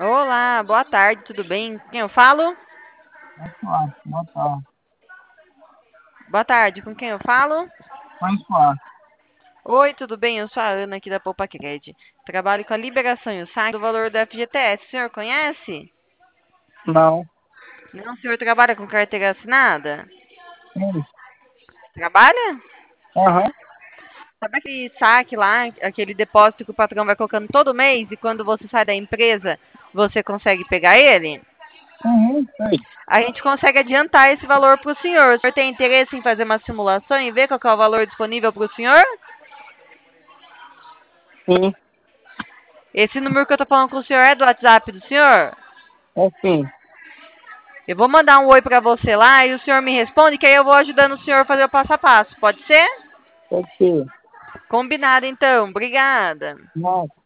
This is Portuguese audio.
Olá, boa tarde, tudo bem? Quem eu falo? Pode falar, boa tarde. Boa tarde, com quem eu falo? Pode falar. Oi, tudo bem? Eu sou a Ana aqui da Poupa Cred. Trabalho com a liberação e o saque do valor do FGTS. O senhor conhece? Não. Não, o senhor trabalha com carteira assinada? Sim. Trabalha? Aham. Sabe aquele saque lá, aquele depósito que o patrão vai colocando todo mês e quando você sai da empresa, você consegue pegar ele? Uhum, sei. A gente consegue adiantar esse valor para o senhor. O senhor tem interesse em fazer uma simulação e ver qual que é o valor disponível para o senhor? Sim. Esse número que eu tô falando com o senhor é do WhatsApp do senhor? É sim. Eu vou mandar um oi pra você lá e o senhor me responde, que aí eu vou ajudando o senhor a fazer o passo a passo. Pode ser? Pode ser. Combinado, então. Obrigada. Não.